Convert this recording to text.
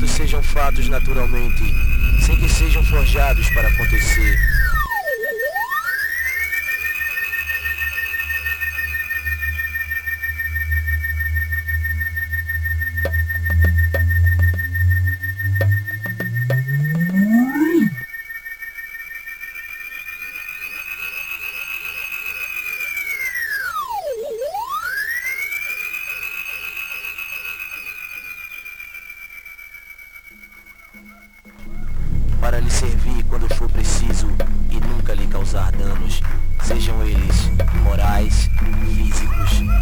fatos sejam fatos naturalmente, sem que sejam forjados para acontecer. Para lhe servir quando for preciso e nunca lhe causar danos, sejam eles morais, físicos